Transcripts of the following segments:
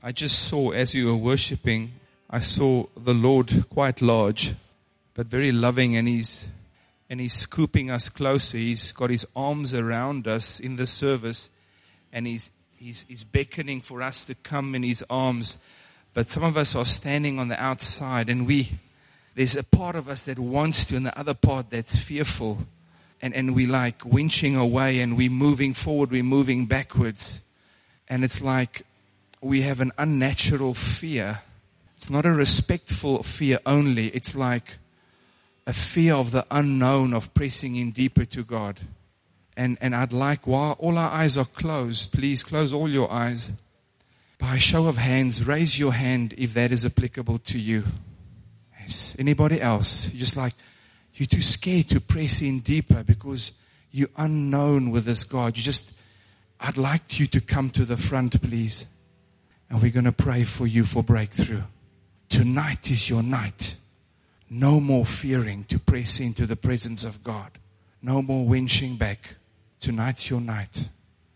I just saw, as you were worshiping, I saw the Lord quite large, but very loving, and He's scooping us closer. He's got His arms around us in the service, and He's beckoning for us to come in His arms. But some of us are standing on the outside, and there's a part of us that wants to, and the other part that's fearful. And we like winching away, and we're moving forward, we're moving backwards. And it's like we have an unnatural fear. It's not a respectful fear only. It's like a fear of the unknown, of pressing in deeper to God. And I'd like, while all our eyes are closed, please close all your eyes. By a show of hands, raise your hand if that is applicable to you. Yes. Anybody else? You're too scared to press in deeper because you're unknown with this God. I'd like you to come to the front, please. And we're going to pray for you for breakthrough. Tonight is your night. No more fearing to press into the presence of God. No more winching back. Tonight's your night.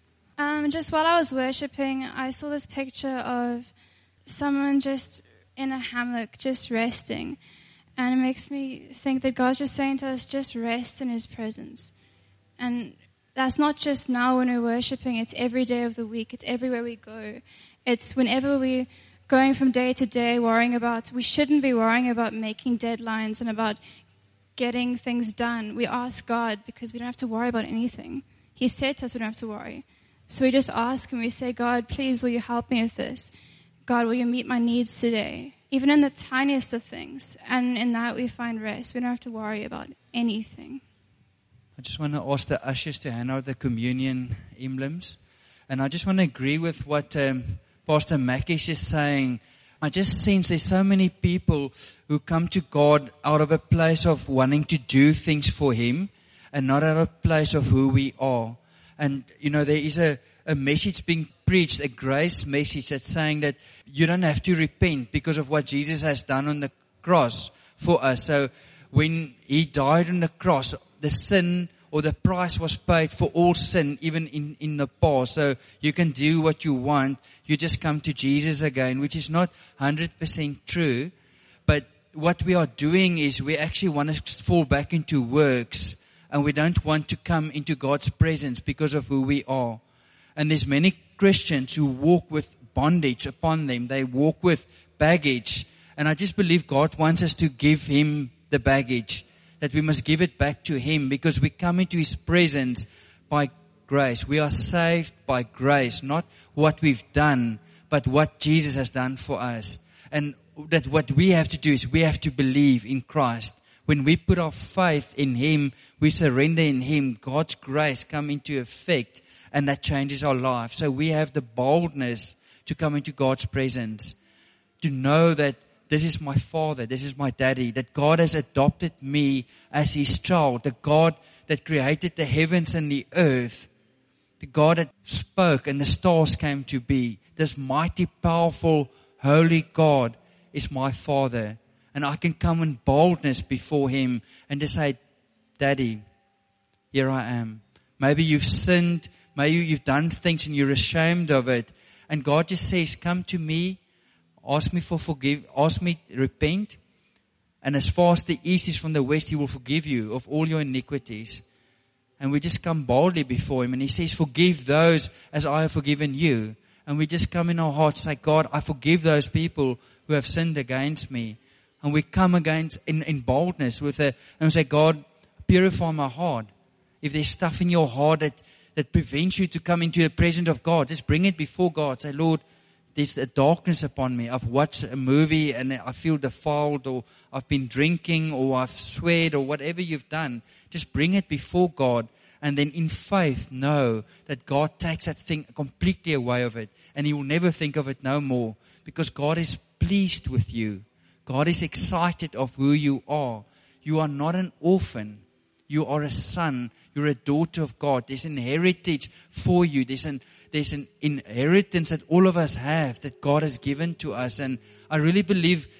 Just while I was worshiping, I saw this picture of someone just in a hammock, just resting. And it makes me think that God's just saying to us, just rest in His presence. And that's not just now when we're worshiping, it's every day of the week. It's everywhere we go. It's whenever we're going from day to day we shouldn't be worrying about making deadlines and about getting things done. We ask God because we don't have to worry about anything. He said to us we don't have to worry. So we just ask and we say, God, please, will you help me with this? God, will you meet my needs today? Even in the tiniest of things. And in that we find rest. We don't have to worry about anything. I just want to ask the ushers to hand out the communion emblems. And I just want to agree with what Pastor Makish is saying. I just sense there's so many people who come to God out of a place of wanting to do things for Him and not out of a place of who we are. And, there is a message being preached, a grace message that's saying that you don't have to repent because of what Jesus has done on the cross for us. So when He died on the cross, the sin or the price was paid for all sin, even in the past. So you can do what you want. You just come to Jesus again, which is not 100% true. But what we are doing is we actually want to fall back into works, and we don't want to come into God's presence because of who we are. And there's many Christians who walk with bondage upon them. They walk with baggage. And I just believe God wants us to give Him the baggage, that we must give it back to Him because we come into His presence by grace. We are saved by grace, not what we've done, but what Jesus has done for us. And that what we have to do is we have to believe in Christ. When we put our faith in Him, we surrender in Him, God's grace come into effect, and that changes our life. So we have the boldness to come into God's presence, to know that this is my Father, this is my Daddy, that God has adopted me as His child, the God that created the heavens and the earth, the God that spoke and the stars came to be. This mighty, powerful, holy God is my Father. And I can come in boldness before Him and just say, Daddy, here I am. Maybe you've sinned, maybe you've done things and you're ashamed of it. And God just says, come to me, ask me for ask me, repent. And as far as the east is from the west, He will forgive you of all your iniquities. And we just come boldly before Him. And He says, forgive those as I have forgiven you. And we just come in our hearts and say, God, I forgive those people who have sinned against me. And we come against in boldness and we say, God, purify my heart. If there's stuff in your heart that prevents you to come into the presence of God, just bring it before God. Say, Lord, there's a darkness upon me. I've watched a movie and I feel defiled, or I've been drinking, or I've sweared, or whatever you've done. Just bring it before God. And then in faith, know that God takes that thing completely away of it. And He will never think of it no more. Because God is pleased with you. God is excited of who you are. You are not an orphan. You are a son. You're a daughter of God. There's an heritage for you. There's an inheritance that all of us have that God has given to us. And I really believe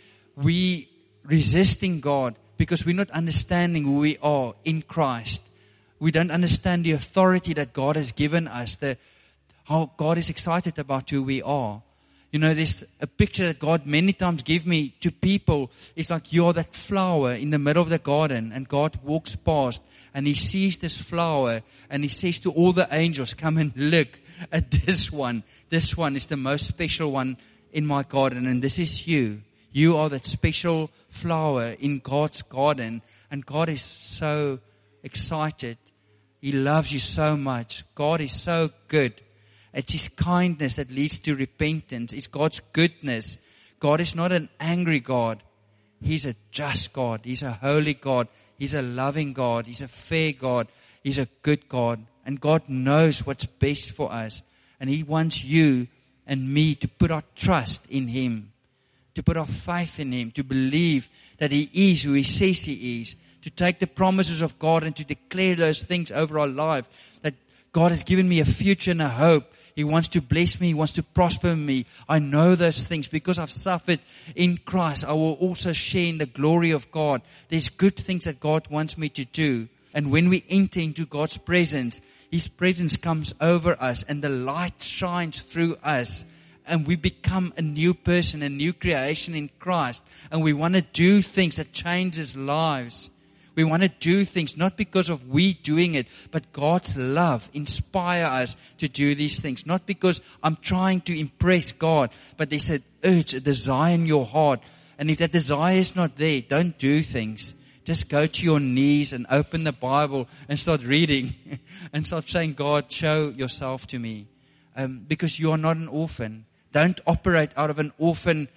we resisting God because we're not understanding who we are in Christ. We don't understand the authority that God has given us, how God is excited about who we are. You know, there's a picture that God many times give me to people. It's like you're that flower in the middle of the garden, and God walks past and He sees this flower and He says to all the angels, come and look at this one. This one is the most special one in my garden, and this is you. You are that special flower in God's garden, and God is so excited. He loves you so much. God is so good. It's His kindness that leads to repentance. It's God's goodness. God is not an angry God. He's a just God. He's a holy God. He's a loving God. He's a fair God. He's a good God. And God knows what's best for us. And He wants you and me to put our trust in Him, to put our faith in Him, to believe that He is who He says He is, to take the promises of God and to declare those things over our life, that God has given me a future and a hope. He wants to bless me. He wants to prosper me. I know those things because I've suffered in Christ. I will also share in the glory of God. There's good things that God wants me to do. And when we enter into God's presence, His presence comes over us and the light shines through us. And we become a new person, a new creation in Christ. And we want to do things that changes lives. We want to do things not because of we doing it, but God's love inspire us to do these things. Not because I'm trying to impress God, but there's an urge, a desire in your heart. And if that desire is not there, don't do things. Just go to your knees and open the Bible and start reading and start saying, God, show yourself to me. Because you are not an orphan. Don't operate out of an orphanage.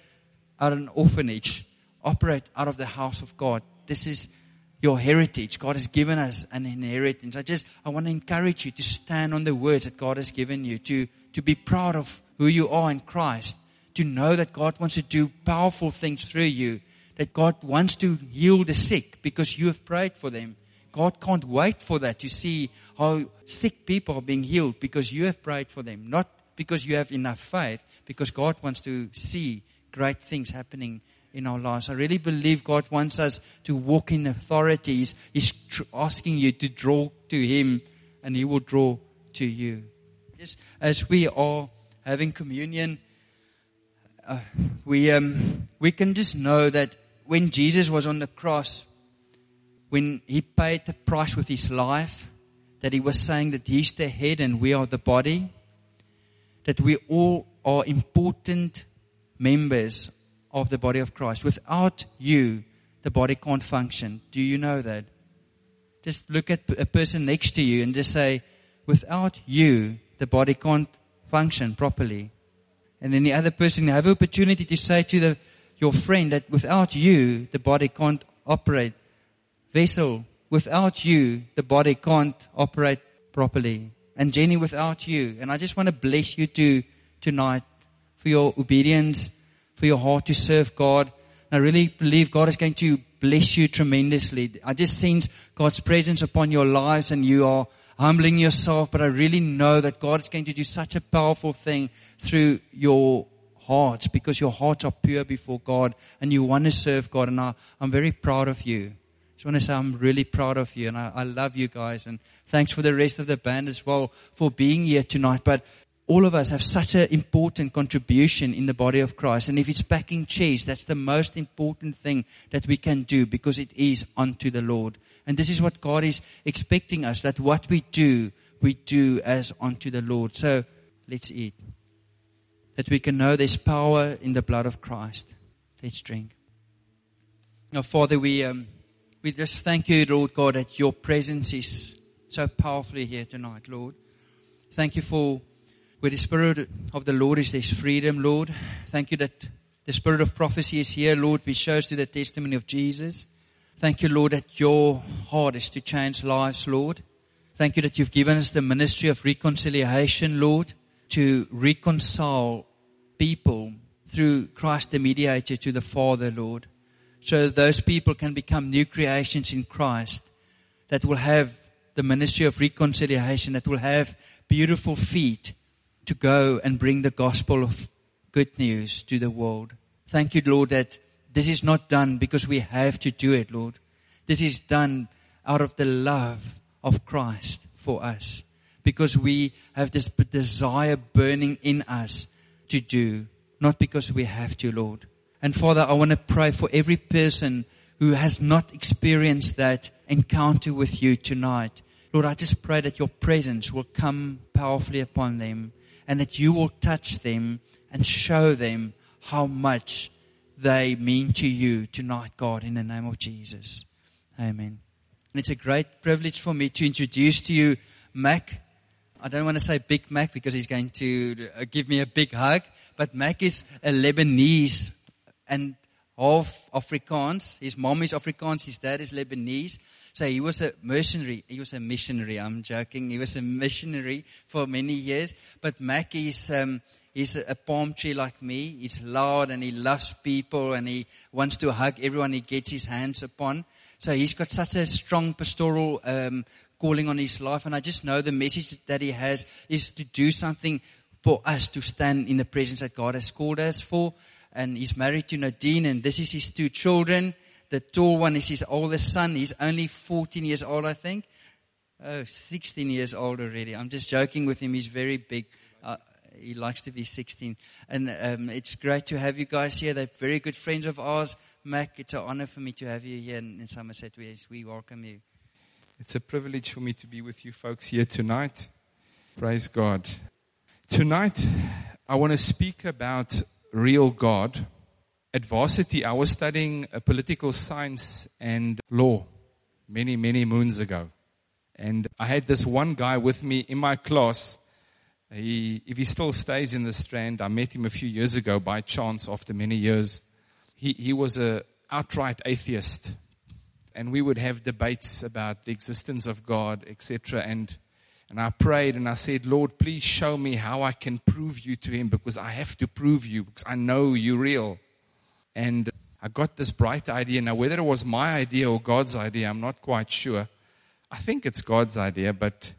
Operate out of the house of God. This is your heritage. God has given us an inheritance. I want to encourage you to stand on the words that God has given you, to be proud of who you are in Christ, to know that God wants to do powerful things through you, that God wants to heal the sick because you have prayed for them. God can't wait for that, to see how sick people are being healed because you have prayed for them, not because you have enough faith, because God wants to see great things happening in our lives. I really believe God wants us to walk in authorities. He's asking you to draw to Him, and He will draw to you. Just as we are having communion, we can just know that when Jesus was on the cross, when He paid the price with His life, that He was saying that He's the head and we are the body, that we all are important members of the body of Christ. Without you, the body can't function. Do you know that? Just look at a person next to you and just say, without you, the body can't function properly. And then the other person, have an opportunity to say to your friend that without you, the body can't operate. Vessel, without you, the body can't operate properly. And Jenny, without you. And I just want to bless you tonight for your obedience, for your heart to serve God. And I really believe God is going to bless you tremendously. I just sense God's presence upon your lives, and you are humbling yourself, but I really know that God is going to do such a powerful thing through your hearts, because your hearts are pure before God and you want to serve God. And I'm very proud of you. I just want to say I'm really proud of you, and I love you guys, and thanks for the rest of the band as well for being here tonight. But all of us have such an important contribution in the body of Christ. And if it's packing chairs, that's the most important thing that we can do, because it is unto the Lord. And this is what God is expecting us, that what we do as unto the Lord. So let's eat. That we can know there's power in the blood of Christ. Let's drink. Now, Father, we just thank you, Lord God, that your presence is so powerfully here tonight, Lord. Thank you for where the Spirit of the Lord is, there's freedom, Lord. Thank you that the Spirit of prophecy is here, Lord, which shows to the testimony of Jesus. Thank you, Lord, that your heart is to change lives, Lord. Thank you that you've given us the ministry of reconciliation, Lord, to reconcile people through Christ the mediator to the Father, Lord, so that those people can become new creations in Christ, that will have the ministry of reconciliation, that will have beautiful feet to go and bring the gospel of good news to the world. Thank you, Lord, that this is not done because we have to do it, Lord. This is done out of the love of Christ for us, because we have this desire burning in us to do, not because we have to, Lord. And Father, I want to pray for every person who has not experienced that encounter with you tonight. Lord, I just pray that your presence will come powerfully upon them and that you will touch them and show them how much they mean to you tonight, God, in the name of Jesus. Amen. And it's a great privilege for me to introduce to you Mac. I don't want to say Big Mac because he's going to give me a big hug, but Mac is a Lebanese and half Afrikaans. His mom is Afrikaans, his dad is Lebanese. So he was a mercenary. He was a missionary. I'm joking. He was a missionary for many years. But Mac is he's a palm tree like me. He's loud and he loves people and he wants to hug everyone he gets his hands upon. So he's got such a strong pastoral calling on his life. And I just know the message that he has is to do something for us to stand in the presence that God has called us for. And he's married to Nadine, and this is his 2 children. The tall one is his oldest son. He's only 14 years old, I think. Oh, 16 years old already. I'm just joking with him. He's very big. He likes to be 16. And it's great to have you guys here. They're very good friends of ours. Mac, it's an honor for me to have you here in Somerset. We welcome you. It's a privilege for me to be with you folks here tonight. Praise God. Tonight, I want to speak about real God. At varsity, I was studying political science and law many, many moons ago. And I had this one guy with me in my class. If he still stays in the Strand, I met him a few years ago by chance after many years. He was an outright atheist. And we would have debates about the existence of God, etc. And I prayed and I said, Lord, please show me how I can prove you to him, because I have to prove you, because I know you're real. And I got this bright idea. Now, whether it was my idea or God's idea, I'm not quite sure. I think it's God's idea, but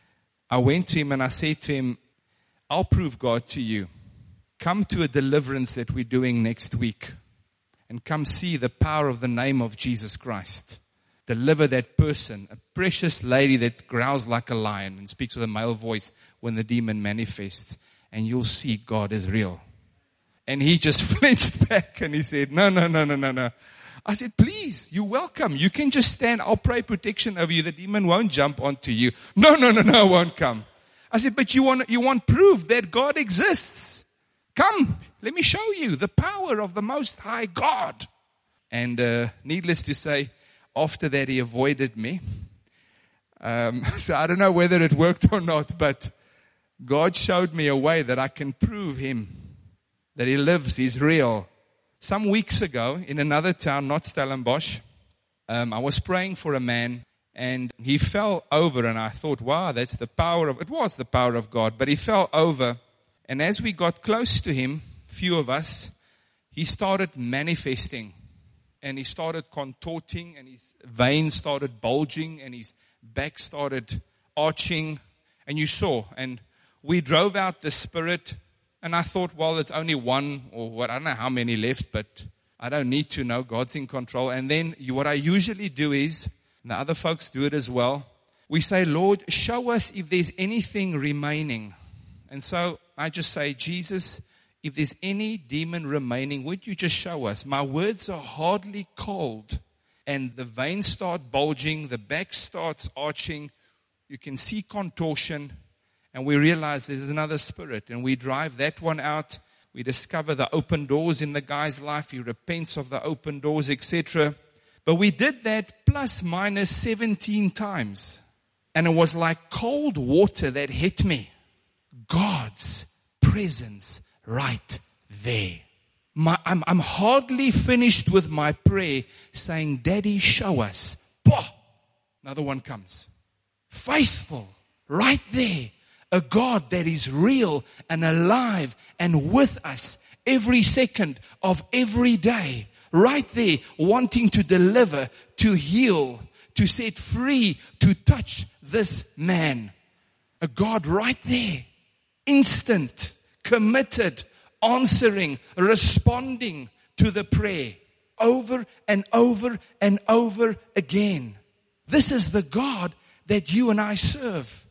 I went to him and I said to him, I'll prove God to you. Come to a deliverance that we're doing next week and come see the power of the name of Jesus Christ. Deliver that person, a precious lady that growls like a lion and speaks with a male voice when the demon manifests, and you'll see God is real. And he just flinched back and he said, no. I said, please, you're welcome. You can just stand. I'll pray protection over you. The demon won't jump onto you. No, I won't come. I said, but you want proof that God exists. Come, let me show you the power of the Most High God. And needless to say, after that, he avoided me. So I don't know whether it worked or not, but God showed me a way that I can prove him, that he lives, he's real. Some weeks ago, in another town, not Stellenbosch, I was praying for a man, and he fell over, and I thought, wow, it was the power of God, but he fell over, and as we got close to him, few of us, he started manifesting. And he started contorting, and his veins started bulging, and his back started arching. And you saw, and we drove out the spirit, and I thought, well, it's only one, or what, I don't know how many left, but I don't need to know. God's in control. And then what I usually do is, and the other folks do it as well, we say, Lord, show us if there's anything remaining. And so I just say, Jesus, if there's any demon remaining, would you just show us? My words are hardly cold. And the veins start bulging. The back starts arching. You can see contortion. And we realize there's another spirit. And we drive that one out. We discover the open doors in the guy's life. He repents of the open doors, etc. But we did that plus minus 17 times. And it was like cold water that hit me. God's presence right there. I'm hardly finished with my prayer saying, Daddy, show us. Bah! Another one comes. Faithful, right there. A God that is real and alive and with us every second of every day. Right there, wanting to deliver, to heal, to set free, to touch this man. A God right there. Instant. Committed, answering, responding to the prayer over and over and over again. This is the God that you and I serve.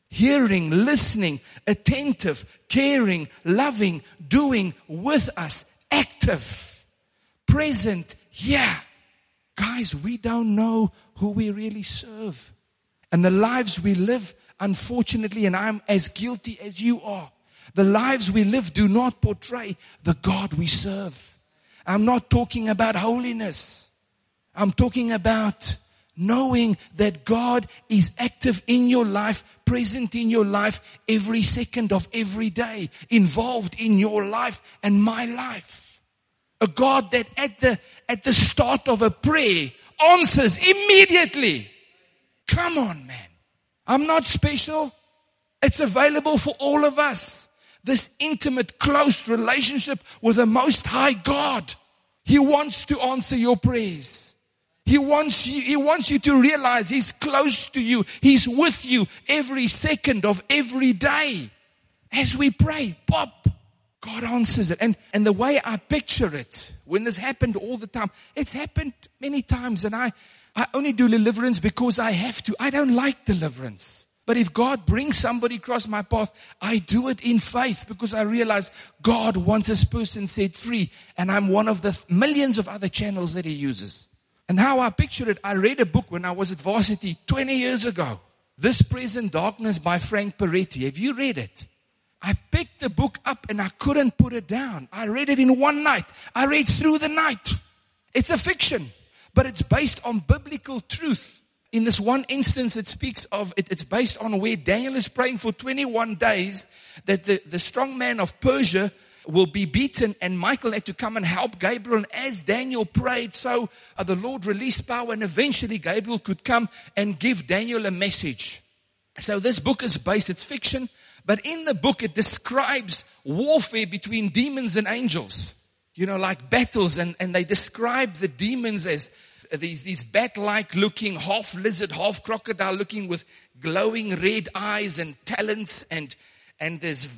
Hearing, listening, attentive, caring, loving, doing, with us, active, present, here. Guys, we don't know who we really serve. And the lives we live, unfortunately, and I'm as guilty as you are, the lives we live do not portray the God we serve. I'm not talking about holiness. I'm talking about knowing that God is active in your life, present in your life every second of every day, involved in your life and my life. A God that at the start of a prayer answers immediately. Come on, man. I'm not special. It's available for all of us. This intimate, close relationship with the Most High God. He wants to answer your prayers. He wants you to realize He's close to you. He's with you every second of every day. As we pray, pop, God answers it. And the way I picture it, when this happened all the time, it's happened many times, and I only do deliverance because I have to. I don't like deliverance. But if God brings somebody across my path, I do it in faith because I realize God wants this person set free. And I'm one of the millions of other channels that He uses. And how I picture it, I read a book when I was at varsity 20 years ago. This Present Darkness by Frank Peretti. Have you read it? I picked the book up and I couldn't put it down. I read it in one night. I read through the night. It's a fiction, but it's based on biblical truth. In this one instance, it speaks of, it's based on where Daniel is praying for 21 days that the strong man of Persia will be beaten, and Michael had to come and help Gabriel. And as Daniel prayed, so the Lord released power, and eventually Gabriel could come and give Daniel a message. So this book is based, it's fiction, but in the book it describes warfare between demons and angels. You know, like battles, and they describe the demons as these bat-like looking, half lizard, half crocodile looking, with glowing red eyes and talons, and there's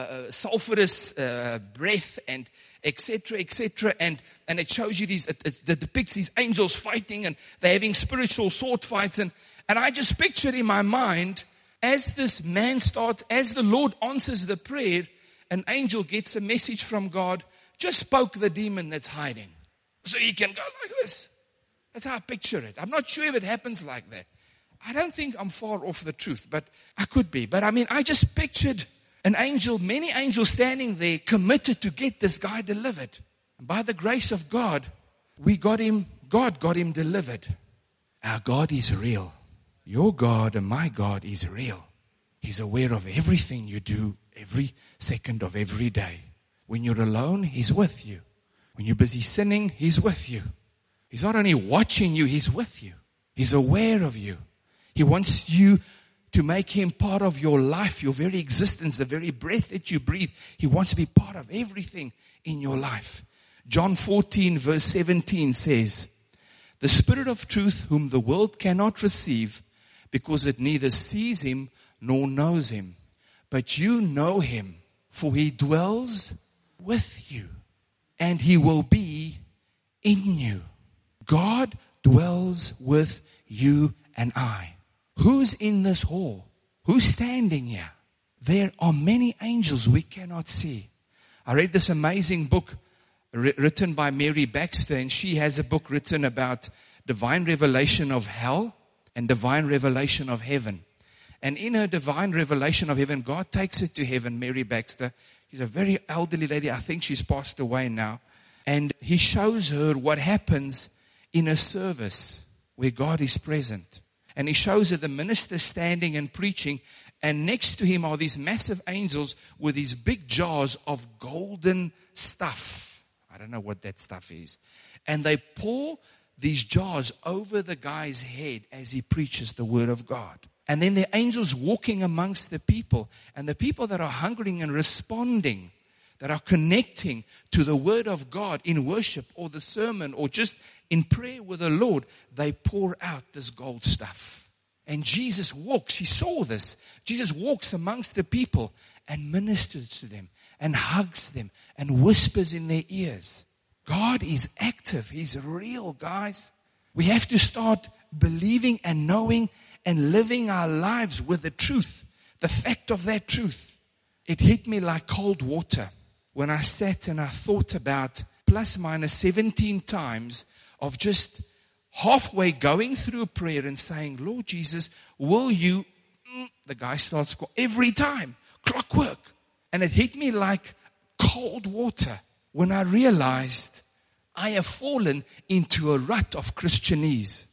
sulfurous breath, and etc., etc. And it shows you these, it depicts these angels fighting, and they're having spiritual sword fights. And I just pictured in my mind, as this man starts, as the Lord answers the prayer, an angel gets a message from God, just poke the demon that's hiding, so he can go like this. That's how I picture it. I'm not sure if it happens like that. I don't think I'm far off the truth, but I could be. But I mean, I just pictured an angel, many angels standing there, committed to get this guy delivered. And by the grace of God, God got him delivered. Our God is real. Your God and my God is real. He's aware of everything you do every second of every day. When you're alone, He's with you. When you're busy sinning, He's with you. He's not only watching you, He's with you. He's aware of you. He wants you to make Him part of your life, your very existence, the very breath that you breathe. He wants to be part of everything in your life. John 14 verse 17 says, "The Spirit of truth whom the world cannot receive, because it neither sees Him nor knows Him. But you know Him, for He dwells with you, and He will be in you." God dwells with you and I. Who's in this hall? Who's standing here? There are many angels we cannot see. I read this amazing book written by Mary Baxter, and she has a book written about divine revelation of hell and divine revelation of heaven. And in her divine revelation of heaven, God takes her to heaven, Mary Baxter. She's a very elderly lady. I think she's passed away now. And He shows her what happens in a service where God is present. And He shows her the minister standing and preaching, and next to him are these massive angels with these big jars of golden stuff. I don't know what that stuff is. And they pour these jars over the guy's head as he preaches the word of God. And then the angels walking amongst the people, and the people that are hungering and responding, that are connecting to the word of God in worship or the sermon or just in prayer with the Lord, they pour out this gold stuff. And Jesus walks, He saw this. Jesus walks amongst the people and ministers to them and hugs them and whispers in their ears. God is active. He's real, guys. We have to start believing and knowing and living our lives with the truth the fact of that truth, it hit me like cold water when I sat and I thought about plus minus 17 times of just halfway going through a prayer and saying, Lord Jesus, will you, the guy starts every time, clockwork. And it hit me like cold water when I realized I have fallen into a rut of Christianese.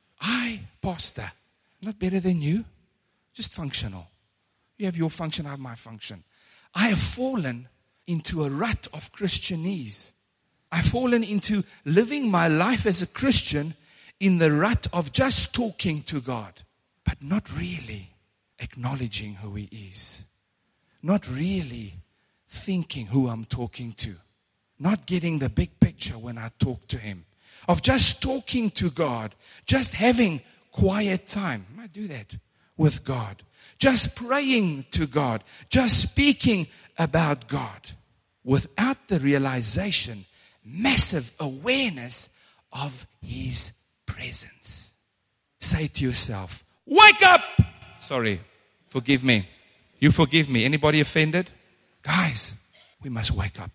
Pastor, not better than you, just functional. You have your function, I have my function. I have fallen into a rut of Christianese. I've fallen into living my life as a Christian in the rut of just talking to God, but not really acknowledging who He is. Not really thinking who I'm talking to. Not getting the big picture when I talk to Him. Of just talking to God. Just having quiet time. I do that with God. Just praying to God. Just speaking about God. Without the realization, massive awareness of His presence. Say to yourself, wake up! Sorry, forgive me. You forgive me. Anybody offended? Guys, we must wake up.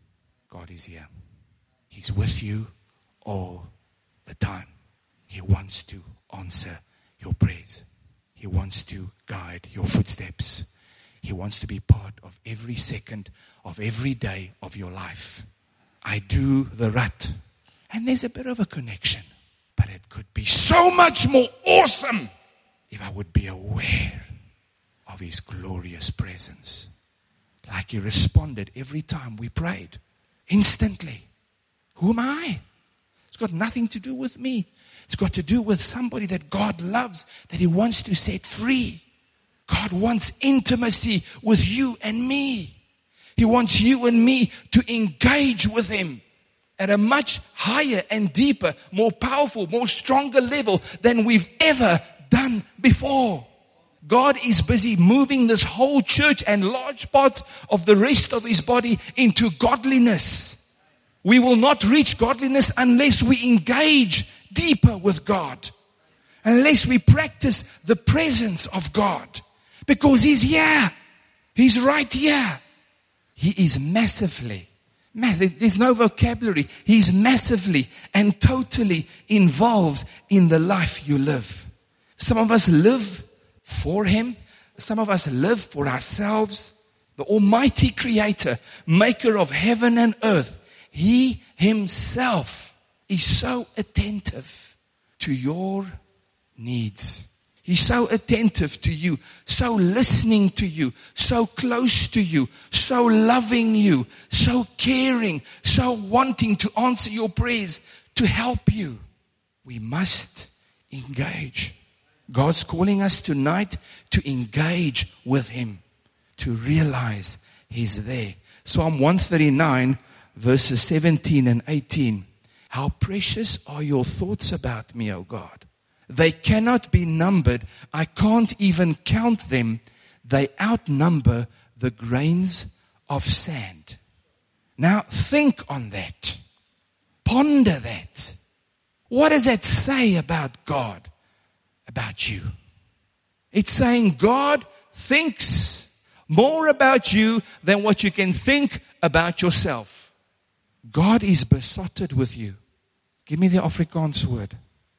God is here. He's with you all the time. He wants to answer your prayers. He wants to guide your footsteps. He wants to be part of every second of every day of your life. I do the rut. And there's a bit of a connection. But it could be so much more awesome if I would be aware of His glorious presence. Like He responded every time we prayed. Instantly. Who am I? It's got nothing to do with me. It's got to do with somebody that God loves, that He wants to set free. God wants intimacy with you and me. He wants you and me to engage with Him at a much higher and deeper, more powerful, more stronger level than we've ever done before. God is busy moving this whole church and large parts of the rest of His body into godliness. We will not reach godliness unless we engage deeper with God. Unless we practice the presence of God. Because He's here. He's right here. He is massively, there's no vocabulary. He's massively and totally involved in the life you live. Some of us live for Him. Some of us live for ourselves. The Almighty Creator, Maker of heaven and earth, He Himself is so attentive to your needs. He's so attentive to you, so listening to you, so close to you, so loving you, so caring, so wanting to answer your prayers, to help you. We must engage. God's calling us tonight to engage with Him, to realize He's there. Psalm 139 verses 17 and 18. How precious are your thoughts about me, O God. They cannot be numbered. I can't even count them. They outnumber the grains of sand. Now think on that. Ponder that. What does that say about God? About you? It's saying God thinks more about you than what you can think about yourself. God is besotted with you. Give me the Afrikaans word.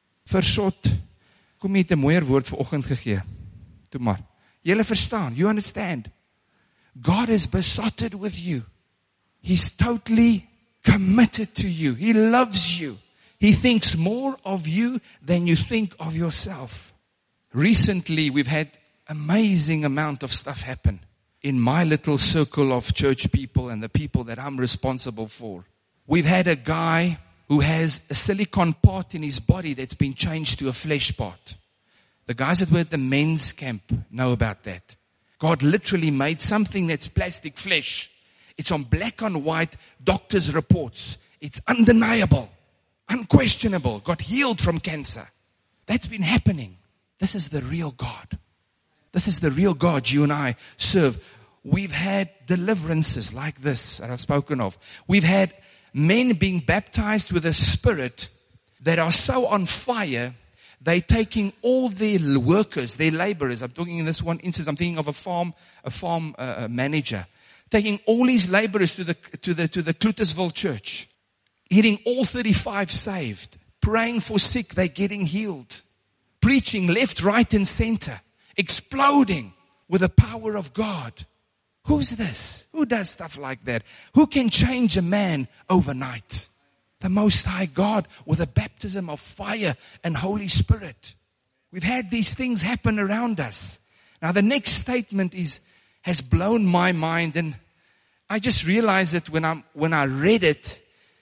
Versot. Kom jy het 'n mooier woord vanoggend gegee. Toe maar. Julle verstaan. You understand. God is besotted with you. He's totally committed to you. He loves you. He thinks more of you than you think of yourself. Recently, we've had amazing amount of stuff happen in my little circle of church people and the people that I'm responsible for. We've had a guy who has a silicone part in his body that's been changed to a flesh part. The guys that were at the men's camp know about that. God literally made something that's plastic flesh. It's on black on white, doctor's reports. It's undeniable, unquestionable. Got healed from cancer. That's been happening. This is the real God. This is the real God you and I serve. We've had deliverances like this that I've spoken of. We've had men being baptized with a spirit that are so on fire They're taking all their workers, their laborers. I'm talking in this one instance, I'm thinking of a farm manager. Taking all his laborers to the Cluttersville church. Getting all 35 saved. Praying for sick, they're getting healed. Preaching left, right, and center. Exploding with the power of God. Who's this? Who does stuff like that? Who can change a man overnight? The Most High God with a baptism of fire and Holy Spirit. We've had these things happen around us. Now the next statement has blown my mind, and I just realized it when I read it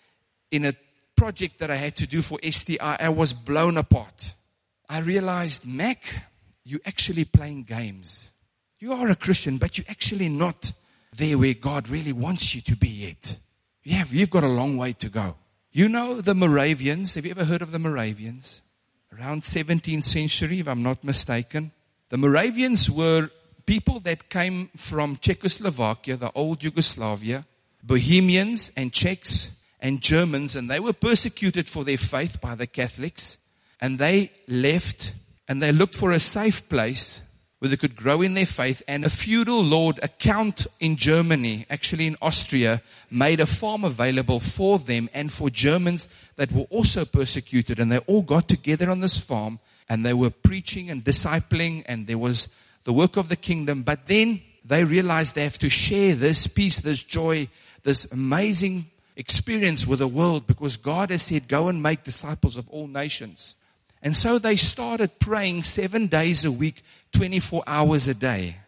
in a project that I had to do for STI. I was blown apart. I realized, Mac, you're actually playing games. You are a Christian, but you're actually not there where God really wants you to be yet. You've got a long way to go. You know the Moravians. Have you ever heard of the Moravians? Around 17th century, if I'm not mistaken. The Moravians were people that came from Czechoslovakia, the old Yugoslavia, Bohemians and Czechs and Germans, and they were persecuted for their faith by the Catholics. And they left and they looked for a safe place where they could grow in their faith. And a feudal lord, a count in Germany, actually in Austria, made a farm available for them and for Germans that were also persecuted. And they all got together on this farm and they were preaching and discipling, and there was the work of the kingdom. But then they realized they have to share this peace, this joy, this amazing experience with the world, because God has said, go and make disciples of all nations. And so they started praying 7 days a week, 24 hours a day.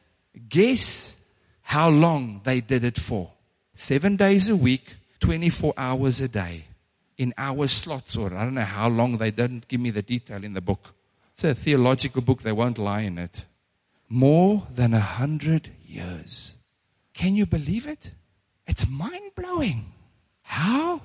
Guess how long they did it for? 7 days a week, 24 hours a day. In hour slots, or I don't know how long. They didn't give me the detail in the book. It's a theological book. They won't lie in it. More than 100 years. Can you believe it? It's mind-blowing. How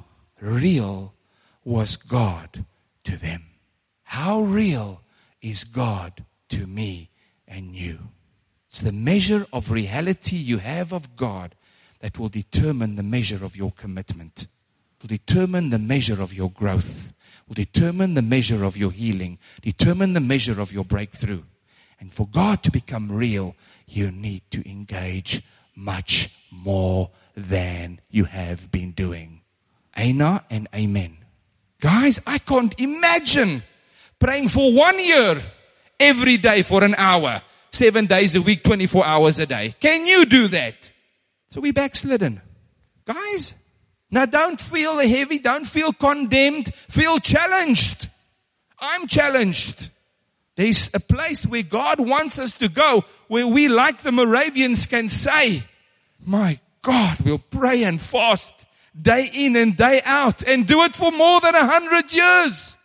real was God to them? How real is God to me and you? It's the measure of reality you have of God that will determine the measure of your commitment. Will determine the measure of your growth. Will determine the measure of your healing. Determine the measure of your breakthrough. And for God to become real, you need to engage much more than you have been doing. Aina and amen. Guys, I can't imagine praying for 1 year, every day for an hour, 7 days a week, 24 hours a day. Can you do that? So we backslidden. Guys, now don't feel heavy, don't feel condemned, feel challenged. I'm challenged. There's a place where God wants us to go, where we, like the Moravians, can say, my God, we'll pray and fast day in and day out and do it for more than 100 years.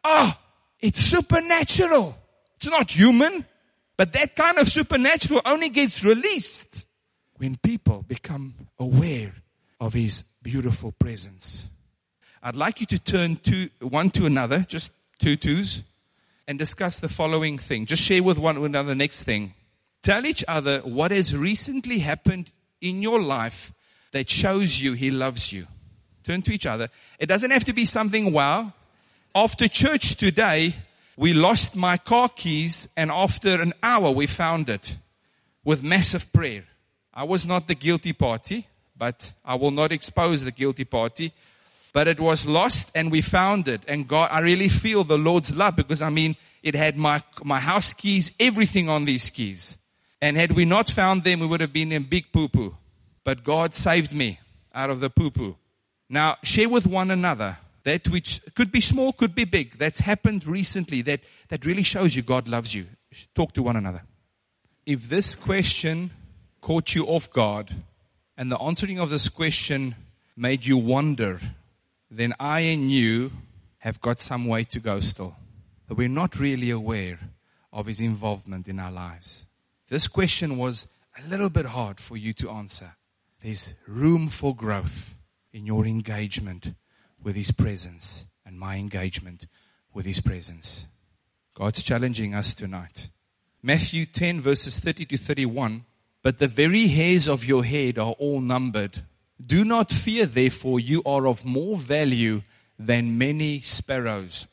It's supernatural. It's not human, but that kind of supernatural only gets released when people become aware of His beautiful presence. I'd like you to turn one to another, just twos, and discuss the following thing. Just share with one another the next thing. Tell each other what has recently happened in your life that shows you He loves you. Turn to each other. It doesn't have to be something wow. After church today, we lost my car keys, and after an hour we found it with massive prayer. I was not the guilty party, but I will not expose the guilty party. But it was lost and we found it. And God, I really feel the Lord's love, because it had my house keys, everything on these keys. And had we not found them, we would have been in big poo-poo. But God saved me out of the poo-poo. Now, share with one another that which could be small, could be big, that's happened recently, that really shows you God loves you. Talk to one another. If this question caught you off guard, and the answering of this question made you wonder, then I and you have got some way to go still. But we're not really aware of His involvement in our lives. This question was a little bit hard for you to answer. There's room for growth in your engagement with His presence and my engagement with His presence. God's challenging us tonight. Matthew 10 verses 30 to 31. But the very hairs of your head are all numbered. Do not fear, therefore, you are of more value than many sparrows.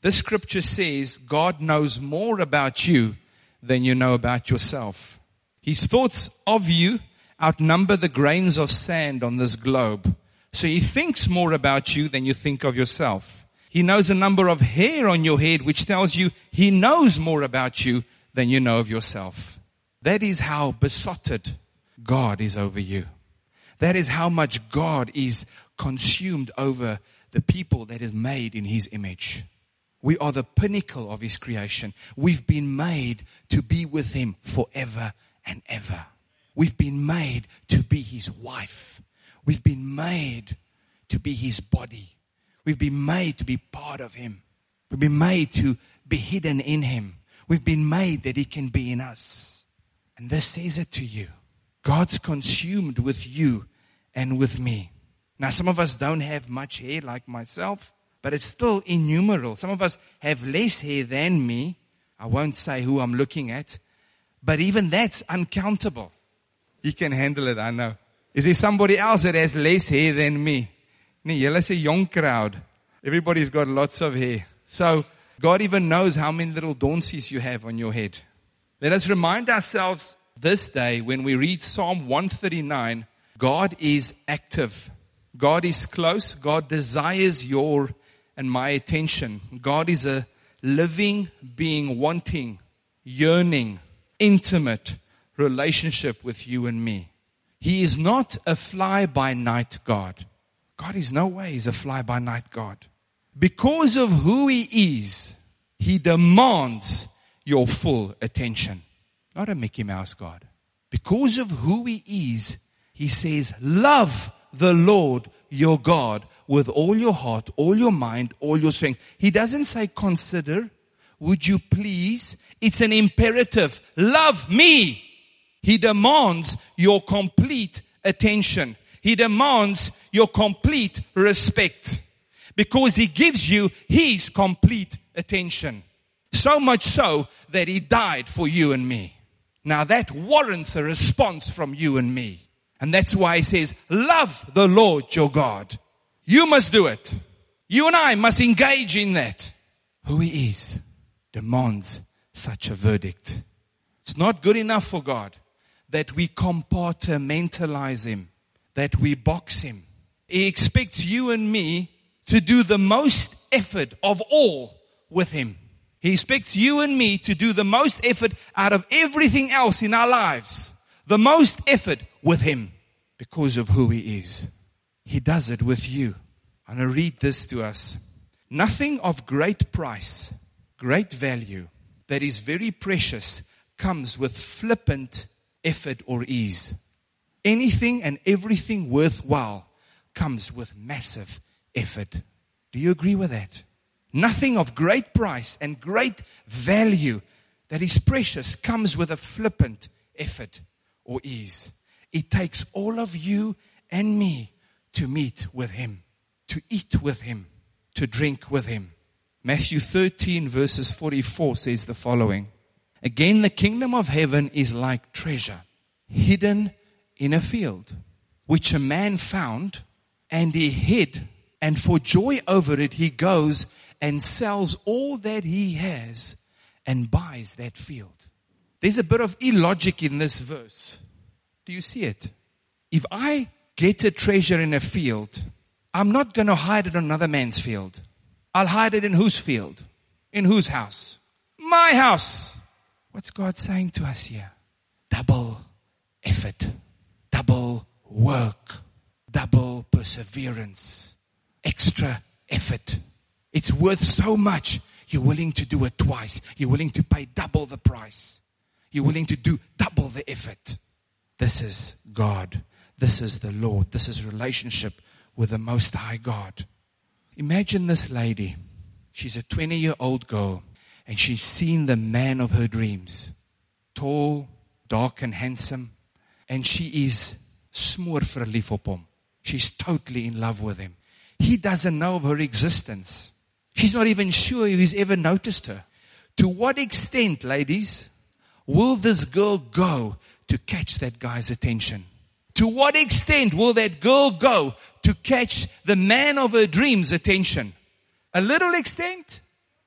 This scripture says God knows more about you than you know about yourself. His thoughts of you outnumber the grains of sand on this globe. So He thinks more about you than you think of yourself. He knows the number of hair on your head, which tells you He knows more about you than you know of yourself. That is how besotted God is over you. That is how much God is consumed over the people that is made in His image. We are the pinnacle of His creation. We've been made to be with Him forever and ever. We've been made to be His wife. We've been made to be His body. We've been made to be part of Him. We've been made to be hidden in Him. We've been made that He can be in us. And this says it to you. God's consumed with you and with me. Now, some of us don't have much hair like myself, but it's still innumerable. Some of us have less hair than me. I won't say who I'm looking at, but even that's uncountable. He can handle it, I know. Is there somebody else that has less hair than me? Nee, julle is a young crowd. Everybody's got lots of hair. So, God even knows how many little donkeys you have on your head. Let us remind ourselves this day when we read Psalm 139, God is active. God is close. God desires your and my attention. God is a living being wanting, yearning, intimate relationship with you and me. He is not a fly-by-night God. God is no way He's a fly-by-night God. Because of who He is, He demands your full attention. Not a Mickey Mouse God. Because of who He is, He says, love the Lord your God with all your heart, all your mind, all your strength. He doesn't say consider, would you please? It's an imperative. Love me. He demands your complete attention. He demands your complete respect. Because He gives you His complete attention. So much so that He died for you and me. Now that warrants a response from you and me. And that's why He says, love the Lord your God. You must do it. You and I must engage in that. Who He is demands such a verdict. It's not good enough for God that we compartmentalize Him, that we box Him. He expects you and me to do the most effort of all with Him. He expects you and me to do the most effort out of everything else in our lives. The most effort with Him because of who He is. He does it with you. I'm going to read this to us. Nothing of great price, great value, that is very precious comes with flippant effort or ease. Anything and everything worthwhile comes with massive effort. Do you agree with that? Nothing of great price and great value that is precious comes with a flippant effort or ease. It takes all of you and me to meet with Him, to eat with Him, to drink with Him. Matthew 13 verses 44 says the following. Again, the kingdom of heaven is like treasure hidden in a field, which a man found and he hid, and for joy over it he goes and sells all that he has and buys that field. There's a bit of illogic in this verse. Do you see it? If I get a treasure in a field, I'm not going to hide it on another man's field. I'll hide it in whose field? In whose house? My house. What's God saying to us here? Double effort, double work, double perseverance, extra effort. It's worth so much. You're willing to do it twice. You're willing to pay double the price. You're willing to do double the effort. This is God. This is the Lord. This is relationship with the Most High God. Imagine this lady. She's a 20-year-old girl, and she's seen the man of her dreams. Tall, dark and handsome. And she is smoor verlief op hom. She's totally in love with him. He doesn't know of her existence. She's not even sure if he's ever noticed her. To what extent, ladies, will this girl go to catch that guy's attention? To what extent will that girl go to catch the man of her dreams' attention? A little extent?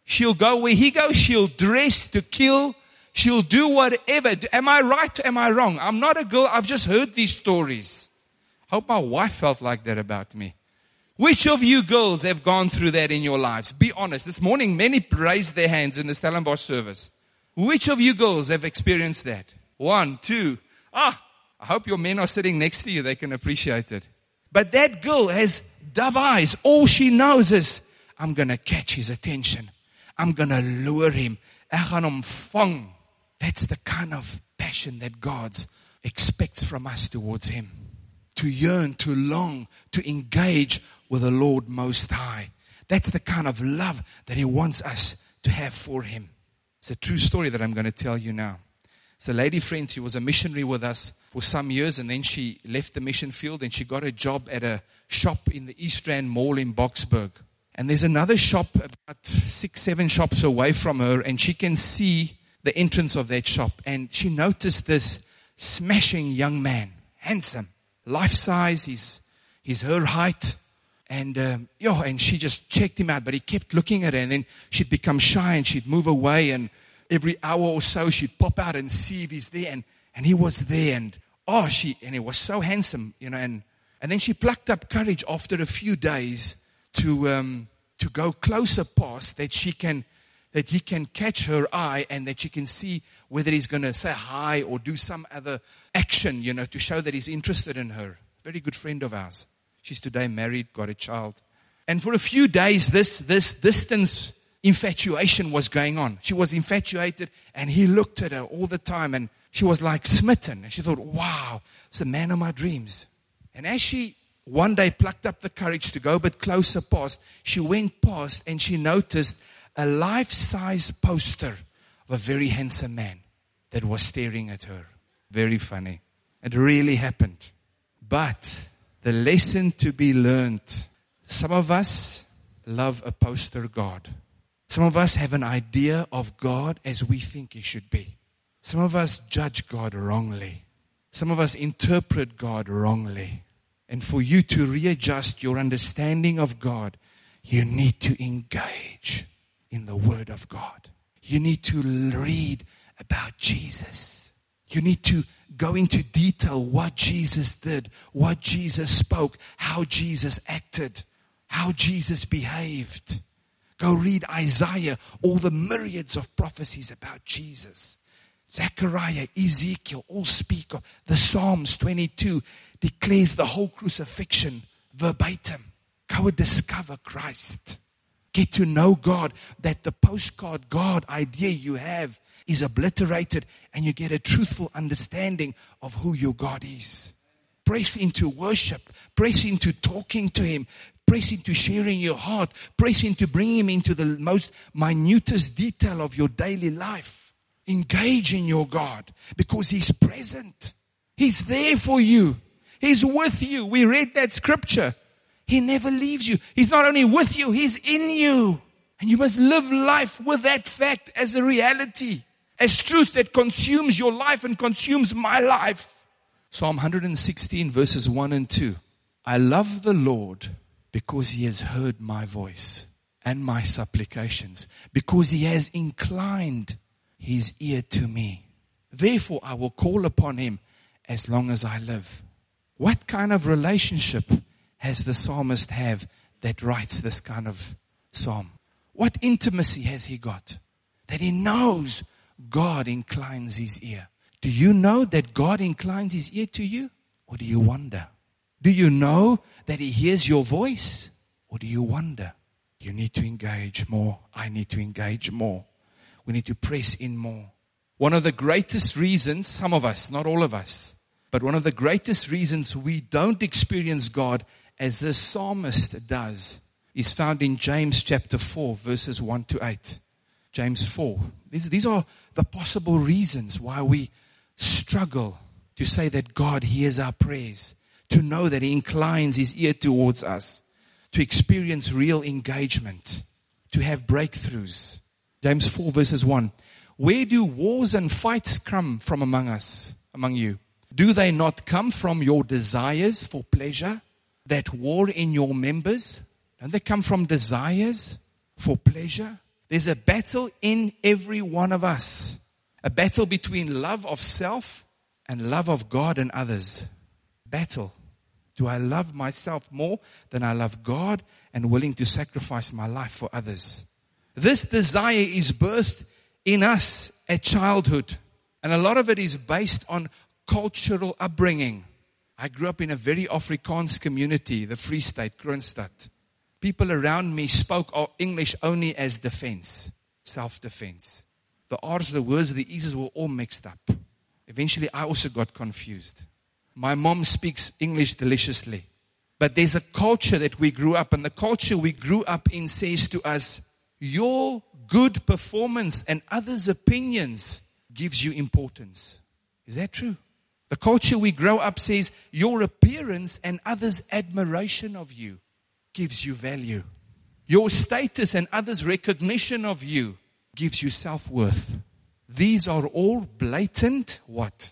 She'll go where he goes. She'll dress to kill. She'll do whatever. Am I right? Am I wrong? I'm not a girl. I've just heard these stories. Hope my wife felt like that about me. Which of you girls have gone through that in your lives? Be honest. This morning, many raised their hands in the Stellenbosch service. Which of you girls have experienced that? 1, 2. I hope your men are sitting next to you. They can appreciate it. But that girl has dove eyes. All she knows is, I'm going to catch his attention. I'm going to lure him. Ek gaan hom vang. That's the kind of passion that God expects from us towards him. To yearn, to long, to engage with the Lord Most High. That's the kind of love that he wants us to have for him. It's a true story that I'm going to tell you now. It's a lady friend. She was a missionary with us for some years, and then she left the mission field and she got a job at a shop in the East Rand Mall in Boksburg. And there's another shop about 6, 7 shops away from her, and she can see the entrance of that shop. And she noticed this smashing young man, handsome, life size, he's her height. And and she just checked him out, but he kept looking at her, and then she'd become shy and she'd move away, and every hour or so she'd pop out and see if he's there, and he was there, and he was so handsome, and then she plucked up courage after a few days to go closer past that he can catch her eye, and that she can see whether he's going to say hi or do some other action, to show that he's interested in her. Very good friend of ours. She's today married, got a child. And for a few days, this distance infatuation was going on. She was infatuated, and he looked at her all the time, and she was like smitten. And she thought, wow, it's the man of my dreams. And as she one day plucked up the courage to go a bit closer past, she went past and she noticed a life-size poster of a very handsome man that was staring at her. Very funny. It really happened. But the lesson to be learned, some of us love a poster God. Some of us have an idea of God as we think he should be. Some of us judge God wrongly. Some of us interpret God wrongly. And for you to readjust your understanding of God, you need to engage in the Word of God. You need to read about Jesus. You need to go into detail what Jesus did, what Jesus spoke, how Jesus acted, how Jesus behaved. Go read Isaiah, all the myriads of prophecies about Jesus. Zechariah, Ezekiel, all speak of the Psalms 22, declares the whole crucifixion verbatim. Go and discover Christ. Get to know God, that the postcard God idea you have is obliterated, and you get a truthful understanding of who your God is. Press into worship. Press into talking to him. Press into sharing your heart. Press into bringing him into the most minutest detail of your daily life. Engage in your God, because he's present. He's there for you. He's with you. We read that scripture. He never leaves you. He's not only with you, he's in you. And you must live life with that fact as a reality, as truth that consumes your life and consumes my life. Psalm 116 verses 1 and 2. I love the Lord because he has heard my voice and my supplications, because he has inclined his ear to me. Therefore I will call upon him as long as I live. What kind of relationship has the psalmist have that writes this kind of psalm? What intimacy has he got? That he knows God inclines his ear. Do you know that God inclines his ear to you? Or do you wonder? Do you know that he hears your voice? Or do you wonder? You need to engage more. I need to engage more. We need to press in more. One of the greatest reasons, some of us, not all of us, but one of the greatest reasons we don't experience God as the psalmist does is found in James chapter 4, verses 1 to 8. James 4. These are the possible reasons why we struggle to say that God hears our prayers, to know that he inclines his ear towards us, to experience real engagement, to have breakthroughs. James 4 verses 1. Where do wars and fights come from among you? Do they not come from your desires for pleasure that war in your members? Don't they come from desires for pleasure? There's a battle in every one of us. A battle between love of self and love of God and others. Battle. Do I love myself more than I love God and willing to sacrifice my life for others? This desire is birthed in us at childhood. And a lot of it is based on cultural upbringing. I grew up in a very Afrikaans community, the Free State, Kroonstad. People around me spoke English only as defense, self-defense. The R's, the words, the E's were all mixed up. Eventually, I also got confused. My mom speaks English deliciously. But there's a culture that we grew up, and the culture we grew up in says to us, your good performance and others' opinions gives you importance. Is that true? The culture we grow up says, your appearance and others' admiration of you gives you value. Your status and others' recognition of you gives you self-worth. These are all blatant, what?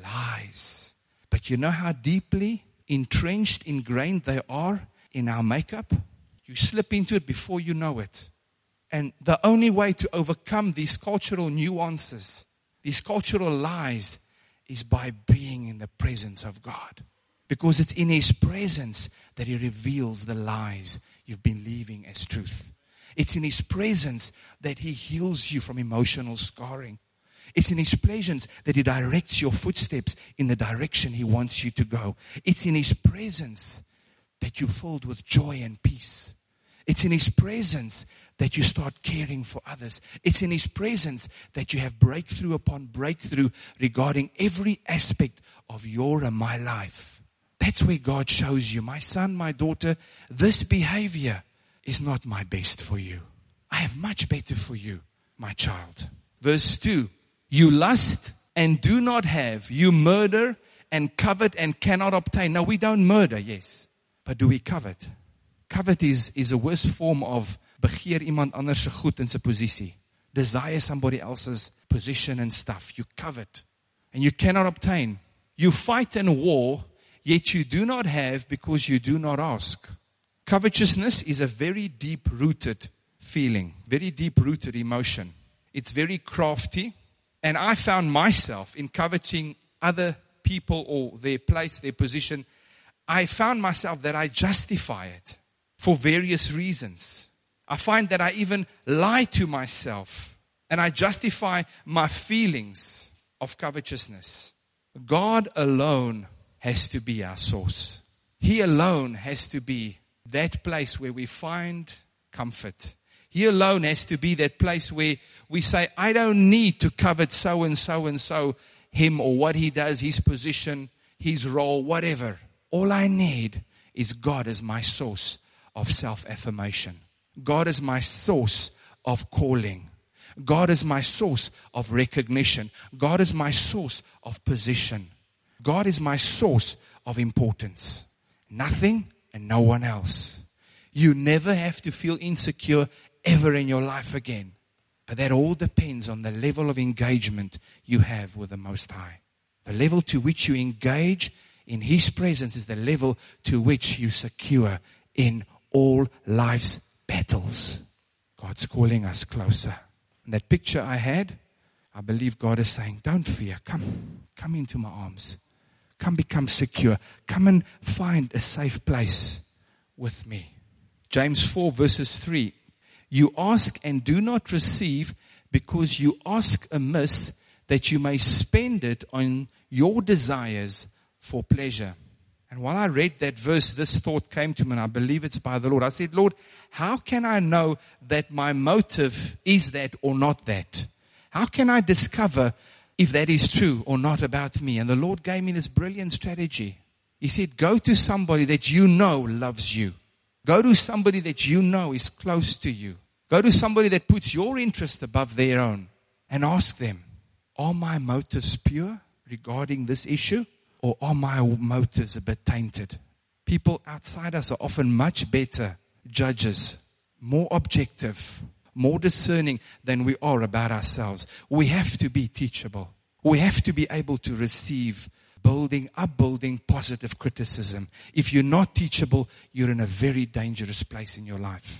Lies. But you know how deeply entrenched, ingrained they are in our makeup? You slip into it before you know it. And the only way to overcome these cultural nuances, these cultural lies, is by being in the presence of God. Because it's in His presence that He reveals the lies you've been living as truth. It's in His presence that He heals you from emotional scarring. It's in His presence that He directs your footsteps in the direction He wants you to go. It's in His presence that you're filled with joy and peace. It's in His presence that you start caring for others. It's in His presence that you have breakthrough upon breakthrough regarding every aspect of your and my life. That's where God shows you, my son, my daughter, this behavior is not my best for you. I have much better for you, my child. Verse 2, you lust and do not have. You murder and covet and cannot obtain. Now we don't murder, yes. But do we covet? Covet is a worse form of begeer iemand anders se goed in sy posisie. Desire somebody else's position and stuff. You covet. And you cannot obtain. You fight and war, yet you do not have because you do not ask. Covetousness is a very deep-rooted feeling, very deep-rooted emotion. It's very crafty. And I found myself in coveting other people or their place, their position. I found myself that I justify it for various reasons. I find that I even lie to myself and I justify my feelings of covetousness. God alone has to be our source. He alone has to be that place where we find comfort. He alone has to be that place where we say, I don't need to covet so and so and so, him or what he does, his position, his role, whatever. All I need is God as my source of self-affirmation. God is my source of calling. God is my source of recognition. God is my source of position. God is my source of importance. Nothing and no one else. You never have to feel insecure ever in your life again. But that all depends on the level of engagement you have with the Most High. The level to which you engage in His presence is the level to which you secure in all life's battles. God's calling us closer. And that picture I had, I believe God is saying, don't fear. Come into my arms. Come become secure. Come and find a safe place with me. James 4 verses 3. You ask and do not receive because you ask amiss that you may spend it on your desires for pleasure. And while I read that verse, this thought came to me, and I believe it's by the Lord. I said, Lord, how can I know that my motive is that or not that? How can I discover if that is true or not about me? And the Lord gave me this brilliant strategy. He said, go to somebody that you know loves you. Go to somebody that you know is close to you. Go to somebody that puts your interest above their own and ask them, are my motives pure regarding this issue? Or are my motives a bit tainted? People outside us are often much better judges, more objective, more discerning than we are about ourselves. We have to be teachable. We have to be able to receive upbuilding positive criticism. If you're not teachable, you're in a very dangerous place in your life.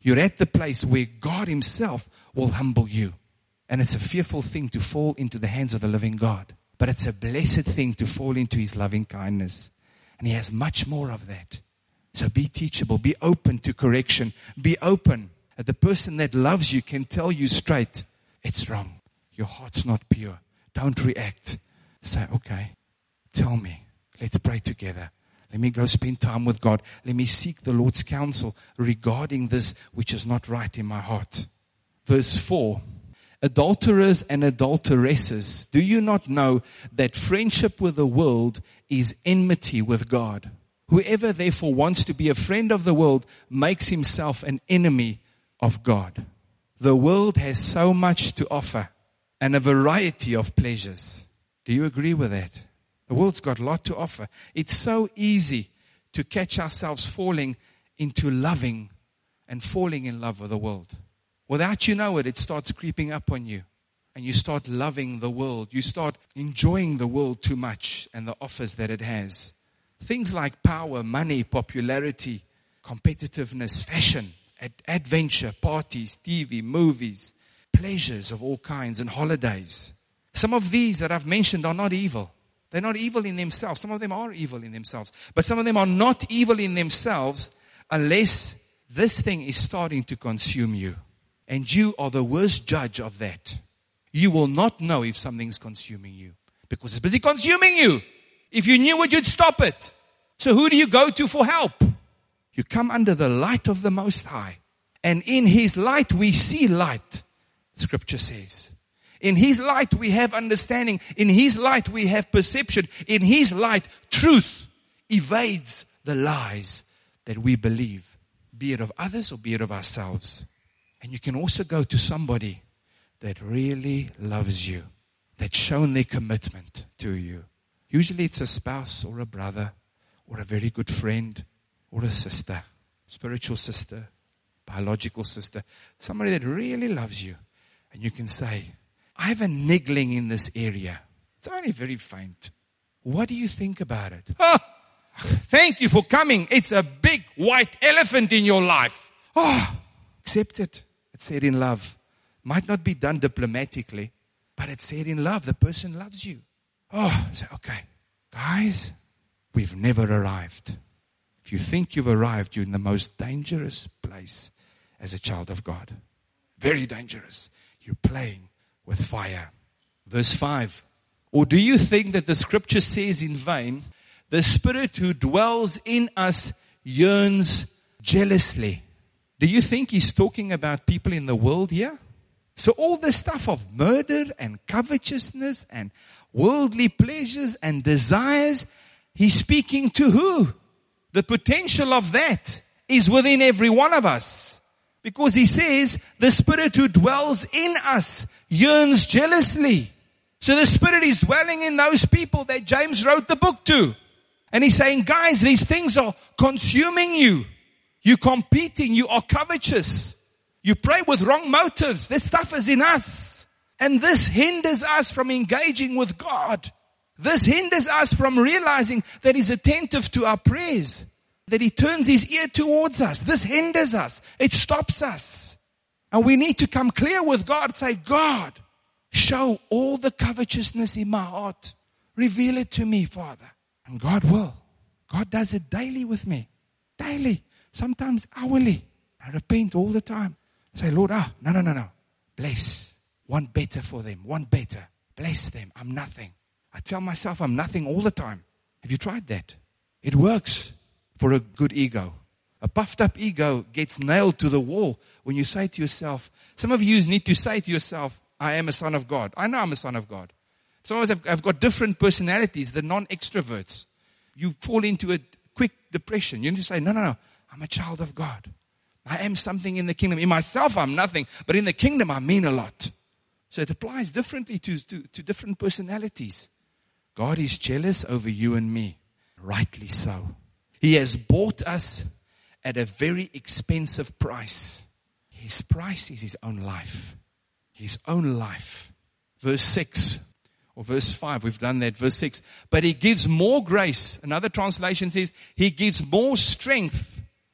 You're at the place where God himself will humble you. And it's a fearful thing to fall into the hands of the living God. But it's a blessed thing to fall into his loving kindness. And he has much more of that. So be teachable. Be open to correction. Be open. That the person that loves you can tell you straight, it's wrong. Your heart's not pure. Don't react. Say, okay, tell me. Let's pray together. Let me go spend time with God. Let me seek the Lord's counsel regarding this which is not right in my heart. Verse 4. Adulterers and adulteresses, do you not know that friendship with the world is enmity with God? Whoever therefore wants to be a friend of the world makes himself an enemy of God. The world has so much to offer and a variety of pleasures. Do you agree with that? The world's got a lot to offer. It's so easy to catch ourselves falling into loving and falling in love with the world. Without you know it, it starts creeping up on you. And you start loving the world. You start enjoying the world too much and the offers that it has. Things like power, money, popularity, competitiveness, fashion, adventure, parties, TV, movies, pleasures of all kinds and holidays. Some of these that I've mentioned are not evil. They're not evil in themselves. Some of them are evil in themselves. But some of them are not evil in themselves unless this thing is starting to consume you. And you are the worst judge of that. You will not know if something's consuming you because it's busy consuming you. If you knew it, you'd stop it. So who do you go to for help? You come under the light of the Most High. And in his light we see light, Scripture says. In his light we have understanding. In his light we have perception. In his light truth evades the lies that we believe, be it of others or be it of ourselves. And you can also go to somebody that really loves you, that's shown their commitment to you. Usually it's a spouse or a brother or a very good friend or a sister, spiritual sister, biological sister, somebody that really loves you. And you can say, I have a niggling in this area. It's only very faint. What do you think about it? Oh, thank you for coming. It's a big white elephant in your life. Oh, accept it. It's said in love. Might not be done diplomatically, but it's said in love. The person loves you. Oh, say, okay, guys, we've never arrived. If you think you've arrived, you're in the most dangerous place as a child of God. Very dangerous. You're playing with fire. Verse 5. Or do you think that the Scripture says in vain, the Spirit who dwells in us yearns jealously? Do you think he's talking about people in the world here? So all this stuff of murder and covetousness and worldly pleasures and desires, he's speaking to who? The potential of that is within every one of us. Because he says, the Spirit who dwells in us yearns jealously. So the Spirit is dwelling in those people that James wrote the book to. And he's saying, guys, these things are consuming you. You're competing. You are covetous. You pray with wrong motives. This stuff is in us. And this hinders us from engaging with God. This hinders us from realizing that he's attentive to our prayers. That he turns his ear towards us. This hinders us. It stops us. And we need to come clear with God and say, God, show all the covetousness in my heart. Reveal it to me, Father. And God will. God does it daily with me. Daily. Sometimes hourly. I repent all the time. Say, Lord, no. Bless. Want better for them. Want better. Bless them. I'm nothing. I tell myself I'm nothing all the time. Have you tried that? It works for a good ego. A puffed up ego gets nailed to the wall when you say to yourself, some of you need to say to yourself, I am a son of God. I know I'm a son of God. Some of us have got different personalities, the non-extroverts. You fall into a quick depression. You need to say, no. I'm a child of God. I am something in the kingdom. In myself, I'm nothing. But in the kingdom, I mean a lot. So it applies differently to different personalities. God is jealous over you and me. Rightly so. He has bought us at a very expensive price. His price is his own life. His own life. Verse 6 or verse 5, we've done that. Verse 6. But he gives more grace. Another translation says, he gives more strength.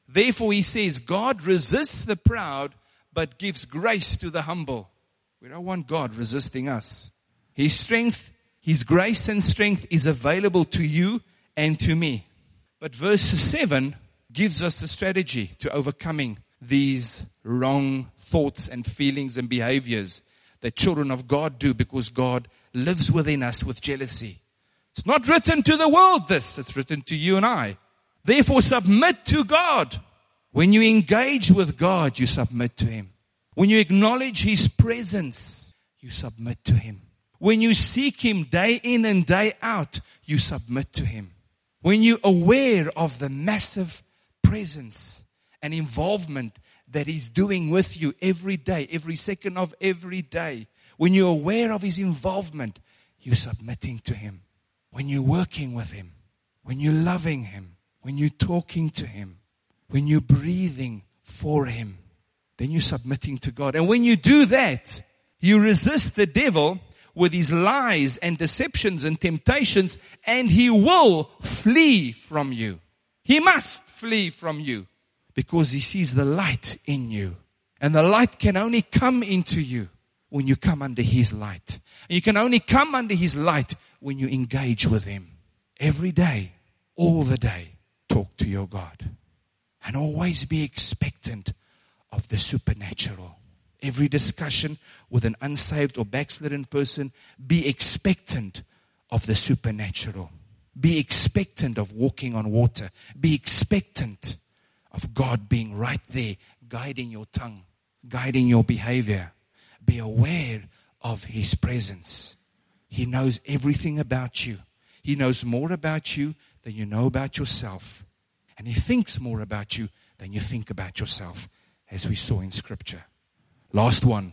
Therefore, he says, God resists the proud, but gives grace to the humble. We don't want God resisting us. His strength, His grace and strength is available to you and to me. But verse 7 gives us the strategy to overcoming these wrong thoughts and feelings and behaviors that children of God do, because God lives within us with jealousy. It's not written to the world, this. It's written to you and I. Therefore, submit to God. When you engage with God, you submit to Him. When you acknowledge His presence, you submit to Him. When you seek Him day in and day out, you submit to Him. When you're aware of the massive presence and involvement that He's doing with you every day, every second of every day, when you're aware of His involvement, you're submitting to Him. When you're working with Him, when you're loving Him, when you're talking to Him, when you're breathing for Him, then you're submitting to God. And when you do that, you resist the devil with his lies and deceptions and temptations, and he will flee from you. He must flee from you because he sees the light in you. And the light can only come into you when you come under His light. And you can only come under His light when you engage with Him. Every day, all the day, talk to your God. And always be expectant of the supernatural. Every discussion with an unsaved or backslidden person, be expectant of the supernatural. Be expectant of walking on water. Be expectant of God being right there, guiding your tongue, guiding your behavior. Be aware of His presence. He knows everything about you. He knows more about you than you know about yourself. And He thinks more about you than you think about yourself, as we saw in Scripture. Last one.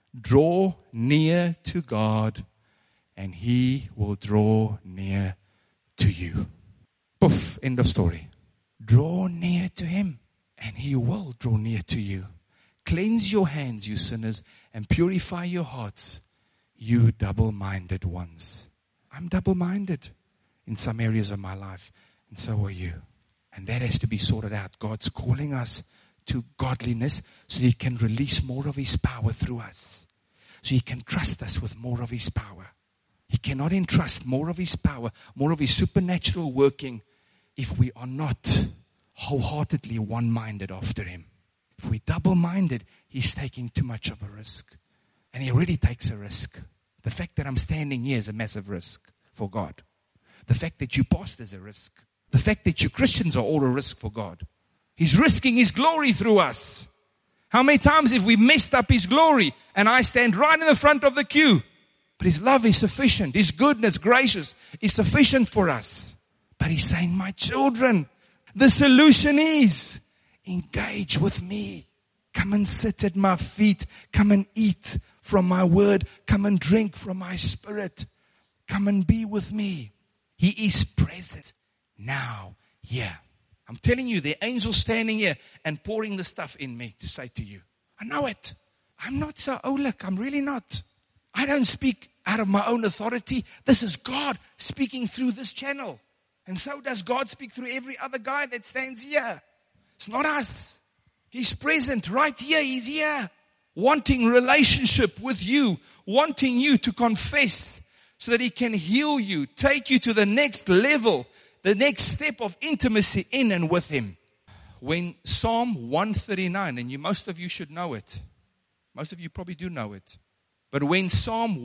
Draw near to God, and He will draw near to you. Poof, end of story. Draw near to Him, and He will draw near to you. Cleanse your hands, you sinners, and purify your hearts, you double-minded ones. I'm double-minded in some areas of my life, and so are you. And that has to be sorted out. God's calling us to godliness so He can release more of His power through us. So He can trust us with more of His power. He cannot entrust more of His power, more of His supernatural working, if we are not wholeheartedly one-minded after Him. If we're double-minded, He's taking too much of a risk. And He already takes a risk. The fact that I'm standing here is a massive risk for God. The fact that you pastor is a risk. The fact that you Christians are all a risk for God. He's risking His glory through us. How many times have we messed up His glory and I stand right in the front of the queue? But His love is sufficient. His goodness, gracious, is sufficient for us. But He's saying, my children, the solution is engage with me. Come and sit at my feet. Come and eat from my word. Come and drink from my spirit. Come and be with me. He is present now, here. I'm telling you, there are angels standing here and pouring the stuff in me to say to you, I know it. I'm not so look, I'm really not. I don't speak out of my own authority. This is God speaking through this channel. And so does God speak through every other guy that stands here. It's not us. He's present right here. He's here. Wanting relationship with you. Wanting you to confess so that He can heal you. Take you to the next level. The next step of intimacy in and with Him. When Psalm 139, and most of you should know it. Most of you probably do know it. But when Psalm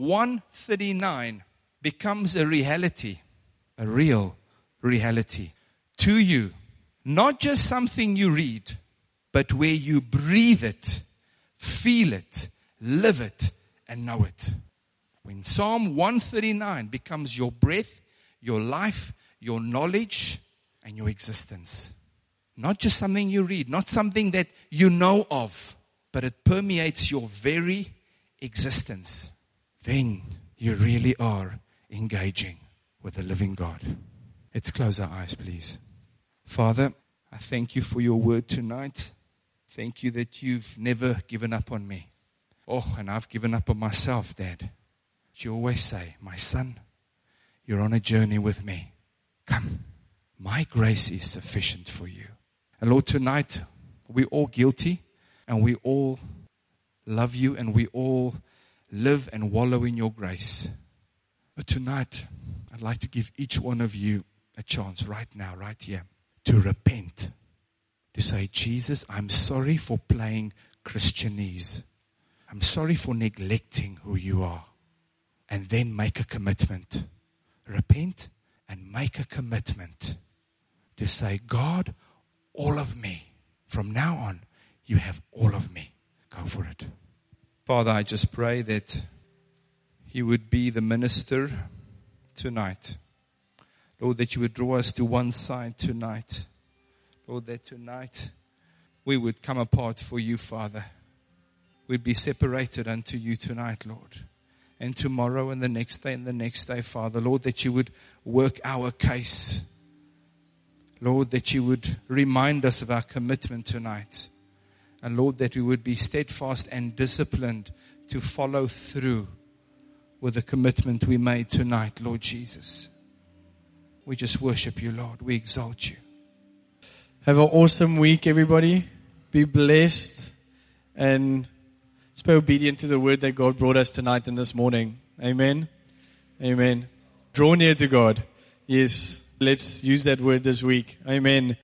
139 becomes a reality, a real reality to you, not just something you read, but where you breathe it, feel it, live it, and know it. When Psalm 139 becomes your breath, your life, your knowledge, and your existence. Not just something you read, not something that you know of, but it permeates your very existence. Then you really are engaging with the living God. Let's close our eyes, please. Father, I thank You for Your word tonight. Thank You that You've never given up on me. Oh, and I've given up on myself, Dad. But You always say, my son, you're on a journey with me. Come, my grace is sufficient for you. And Lord, tonight, we're all guilty and we all love you and we all live and wallow in your grace. But tonight, I'd like to give each one of you a chance right now, right here, to repent. To say, Jesus, I'm sorry for playing Christianese. I'm sorry for neglecting who you are. And then make a commitment. Repent and make a commitment to say, God, all of me. From now on, you have all of me. Go for it. Father, I just pray that you would be the minister tonight. Lord, that you would draw us to one side tonight. Lord, that tonight we would come apart for you, Father. We'd be separated unto you tonight, Lord. And tomorrow and the next day and the next day, Father. Lord, that you would work our case. Lord, that you would remind us of our commitment tonight. And Lord, that we would be steadfast and disciplined to follow through with the commitment we made tonight, Lord Jesus. We just worship you, Lord. We exalt you. Have an awesome week, everybody. Be blessed and let's be obedient to the word that God brought us tonight and this morning. Amen. Amen. Draw near to God. Yes. Let's use that word this week. Amen.